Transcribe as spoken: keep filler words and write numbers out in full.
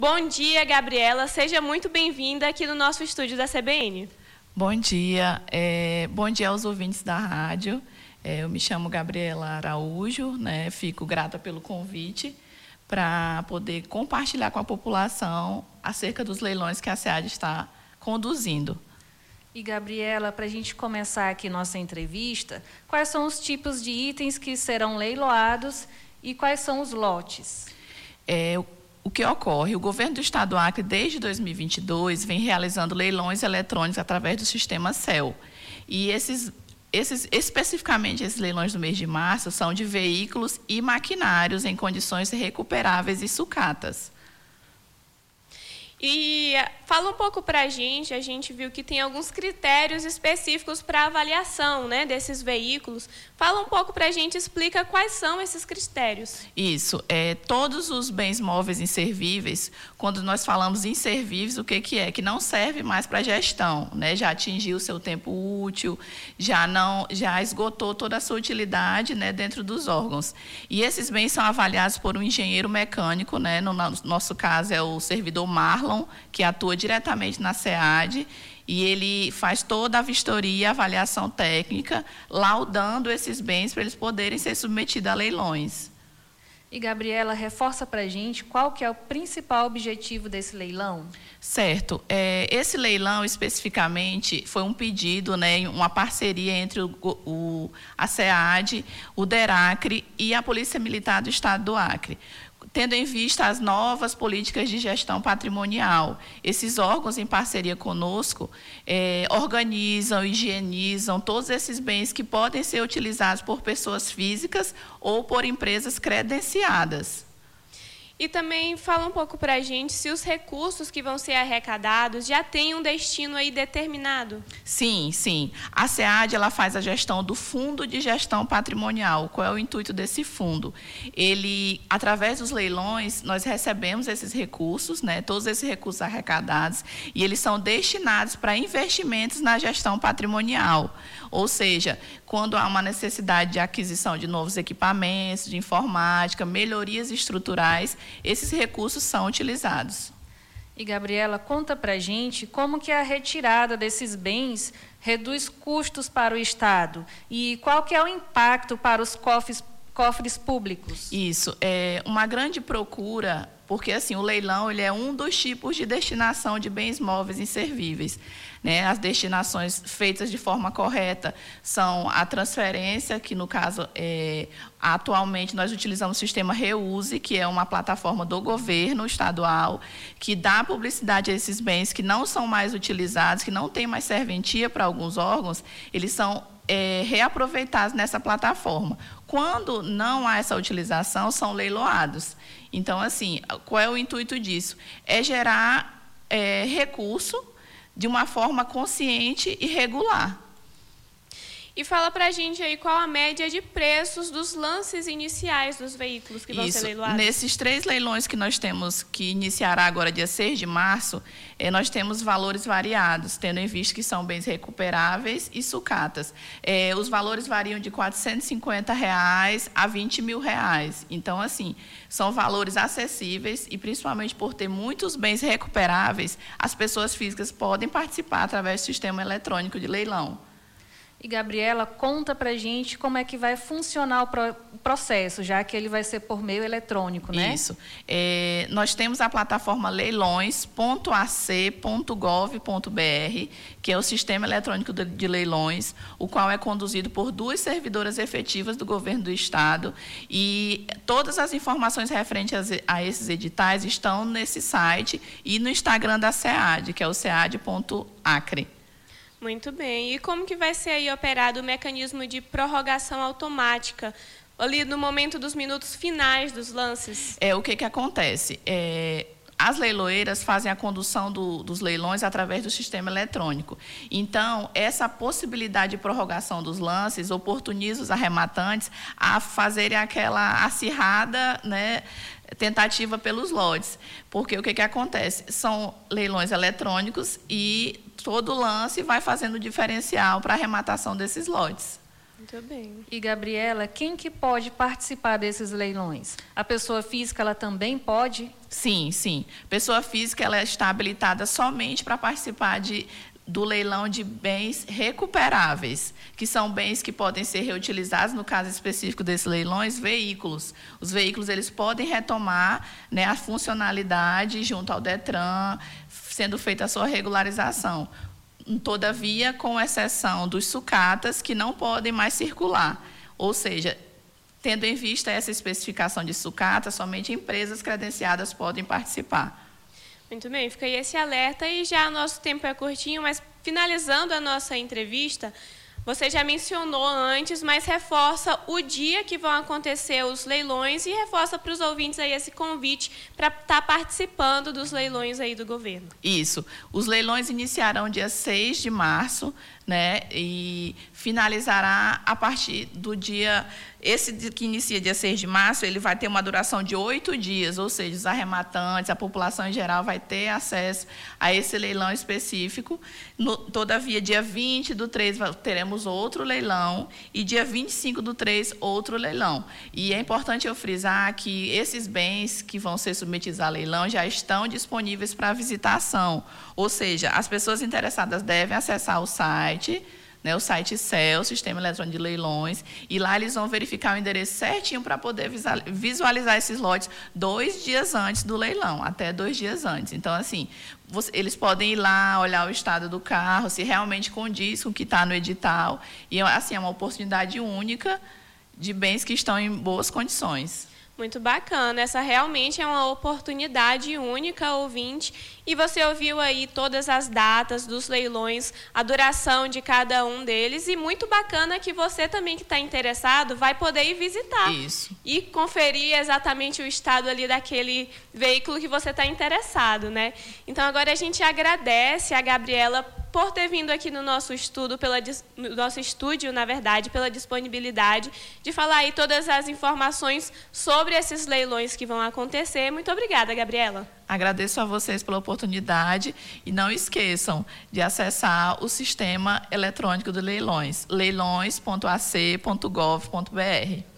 Bom dia, Gabriela. Seja muito bem-vinda aqui no nosso estúdio da C B N. Bom dia. É, bom dia aos ouvintes da rádio. É, eu me chamo Gabriela Araújo, né? Fico grata pelo convite para poder compartilhar com a população acerca dos leilões que a SEAD está conduzindo. E, Gabriela, para a gente começar aqui nossa entrevista, quais são os tipos de itens que serão leiloados e quais são os lotes? É, o que ocorre? O governo do Estado do Acre, desde dois mil e vinte e dois, vem realizando leilões eletrônicos através do sistema C E L. E esses, esses, especificamente esses leilões do mês de março são de veículos e maquinários em condições recuperáveis e sucatas. E fala um pouco para a gente, a gente viu que tem alguns critérios específicos para avaliação, né, desses veículos. Fala um pouco para a gente, explica quais são esses critérios. Isso, é, todos os bens móveis inservíveis, quando nós falamos inservíveis, o que, que é? Que não serve mais para gestão, né? Já atingiu o seu tempo útil, já, não, já esgotou toda a sua utilidade, né, dentro dos órgãos. E esses bens são avaliados por um engenheiro mecânico, né? No nosso caso é o servidor Marlon, que atua diretamente na SEAD, e ele faz toda a vistoria e avaliação técnica, laudando esses bens para eles poderem ser submetidos a leilões. E, Gabriela, reforça para a gente qual que é o principal objetivo desse leilão? Certo. É, esse leilão, especificamente, foi um pedido, né, uma parceria entre o, o, a SEAD, o DERACRE e a Polícia Militar do Estado do Acre, tendo em vista as novas políticas de gestão patrimonial. Esses órgãos, em parceria conosco, é, organizam, higienizam todos esses bens que podem ser utilizados por pessoas físicas ou por empresas credenciadas. E também fala um pouco para a gente se os recursos que vão ser arrecadados já têm um destino aí determinado. Sim, sim. A SEAD ela faz a gestão do Fundo de Gestão Patrimonial. Qual é o intuito desse fundo? Ele, através dos leilões, nós recebemos esses recursos, né, todos esses recursos arrecadados, e eles são destinados para investimentos na gestão patrimonial. Ou seja, quando há uma necessidade de aquisição de novos equipamentos, de informática, melhorias estruturais, esses recursos são utilizados. E, Gabriela, conta para a gente como que a retirada desses bens reduz custos para o Estado e qual que é o impacto para os cofres, cofres públicos. Isso, é uma grande procura, porque assim, o leilão ele é um dos tipos de destinação de bens móveis inservíveis. Né? As destinações feitas de forma correta são a transferência, que no caso, é, atualmente nós utilizamos o sistema Reuse, que é uma plataforma do governo estadual, que dá publicidade a esses bens que não são mais utilizados, que não tem mais serventia para alguns órgãos, eles são é, reaproveitados nessa plataforma. Quando não há essa utilização, são leiloados. Então, assim, qual é o intuito disso? É gerar é, recurso de uma forma consciente e regular. E fala para a gente aí qual a média de preços dos lances iniciais dos veículos que vão Isso. ser leiloados. Nesses três leilões que nós temos, que iniciará agora dia seis de março, eh, nós temos valores variados, tendo em vista que são bens recuperáveis e sucatas. Eh, os valores variam de quatrocentos e cinquenta reais a vinte mil reais. Então, assim, são valores acessíveis e, principalmente por ter muitos bens recuperáveis, as pessoas físicas podem participar através do sistema eletrônico de leilão. E, Gabriela, conta para a gente como é que vai funcionar o pro processo, já que ele vai ser por meio eletrônico, né? Isso. É, nós temos a plataforma leilões ponto a c ponto gov ponto br, que é o sistema eletrônico de, de leilões, o qual é conduzido por duas servidoras efetivas do governo do Estado, e todas as informações referentes a, a esses editais estão nesse site e no Instagram da SEAD, que é o sead ponto acre. Muito bem. E como que vai ser aí operado o mecanismo de prorrogação automática, ali no momento dos minutos finais dos lances? É, o que, que acontece? É, as leiloeiras fazem a condução do, dos leilões através do sistema eletrônico. Então, essa possibilidade de prorrogação dos lances oportuniza os arrematantes a fazerem aquela acirrada, né, tentativa pelos lotes. Porque o que, que acontece? São leilões eletrônicos e todo lance vai fazendo diferencial para a arrematação desses lotes. Muito bem. E, Gabriela, quem que pode participar desses leilões? A pessoa física, ela também pode? Sim, sim. Pessoa física, ela está habilitada somente para participar de do leilão de bens recuperáveis, que são bens que podem ser reutilizados, no caso específico desses leilões, veículos. Os veículos eles podem retomar, né, a funcionalidade junto ao Detran, sendo feita a sua regularização. Todavia, com exceção dos sucatas, que não podem mais circular. Ou seja, tendo em vista essa especificação de sucata, somente empresas credenciadas podem participar. Muito bem, fica aí esse alerta e já nosso tempo é curtinho, mas finalizando a nossa entrevista, você já mencionou antes, mas reforça o dia que vão acontecer os leilões e reforça para os ouvintes aí esse convite para estar participando dos leilões aí do governo. Isso. Os leilões iniciarão dia seis de março, né, e finalizará a partir do dia... Esse que inicia dia seis de março, ele vai ter uma duração de oito dias, ou seja, os arrematantes, a população em geral vai ter acesso a esse leilão específico. No, todavia, dia vinte do três, teremos outro leilão e dia vinte e cinco do três, outro leilão. E é importante eu frisar que esses bens que vão ser submetidos a leilão já estão disponíveis para visitação, ou seja, as pessoas interessadas devem acessar o site, né, o site C E L, Sistema Eletrônico de Leilões, e lá eles vão verificar o endereço certinho para poder visualizar esses lotes dois dias antes do leilão, até dois dias antes. Então, assim, você, eles podem ir lá, olhar o estado do carro, se realmente condiz com o que está no edital, e assim, é uma oportunidade única de bens que estão em boas condições. Muito bacana, essa realmente é uma oportunidade única, ouvinte, e você ouviu aí todas as datas dos leilões, a duração de cada um deles, e muito bacana que você também que está interessado vai poder ir visitar. Isso. E conferir exatamente o estado ali daquele veículo que você está interessado, né? Então agora a gente agradece a Gabriela por ter vindo aqui no nosso estudo, pela, no nosso estúdio, na verdade, pela disponibilidade de falar aí todas as informações sobre esses leilões que vão acontecer. Muito obrigada, Gabriela. Agradeço a vocês pela oportunidade e não esqueçam de acessar o Sistema Eletrônico de Leilões, leilões ponto a c ponto gov ponto b r.